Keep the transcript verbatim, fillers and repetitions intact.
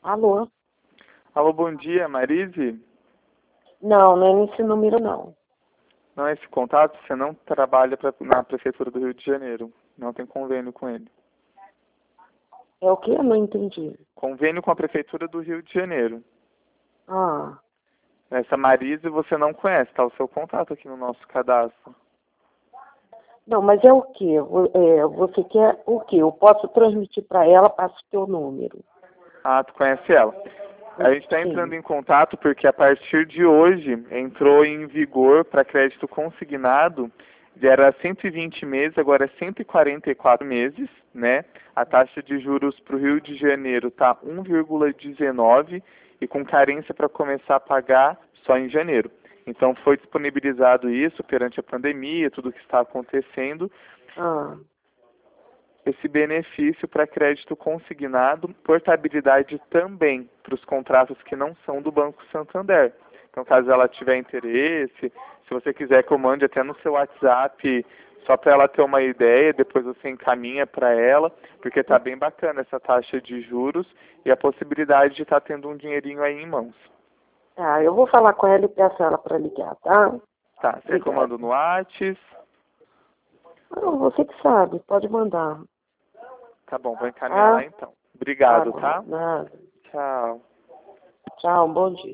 Alô? Alô, bom dia, Marise? Não, não é nesse número, não. Não é esse contato? Você não trabalha pra, na Prefeitura do Rio de Janeiro. Não tem convênio com ele. É o que? Eu não entendi. Convênio com a Prefeitura do Rio de Janeiro. Ah, Essa Marise você não conhece, tá o seu contato aqui no nosso cadastro. não, mas é o quê? Vo- é, você quer o quê? Eu posso transmitir para ela, passo o teu número. Ah, tu conhece ela. A gente está Sim. entrando em contato porque a partir de hoje entrou em vigor para crédito consignado, era cento e vinte meses, agora é cento e quarenta e quatro meses, né? A taxa de juros para o Rio de Janeiro está um vírgula dezenove e com carência para começar a pagar só em janeiro. Então foi disponibilizado isso perante a pandemia, tudo que está acontecendo, Ah, esse benefício para crédito consignado, portabilidade também para os contratos que não são do Banco Santander. Então, caso ela tiver interesse, se você quiser que eu mande até no seu WhatsApp, só para ela ter uma ideia, depois você encaminha para ela, porque está bem bacana essa taxa de juros e a possibilidade de estar tá tendo um dinheirinho aí em mãos. tá, eu vou falar com ela e peço ela para ligar, tá? Tá, você Obrigada. comanda no WhatsApp. Não, você que sabe, pode mandar. Tá bom, vou encaminhar Tá? lá então. Tá Obrigado, bom, tá? nada. Tchau. Tchau, bom dia.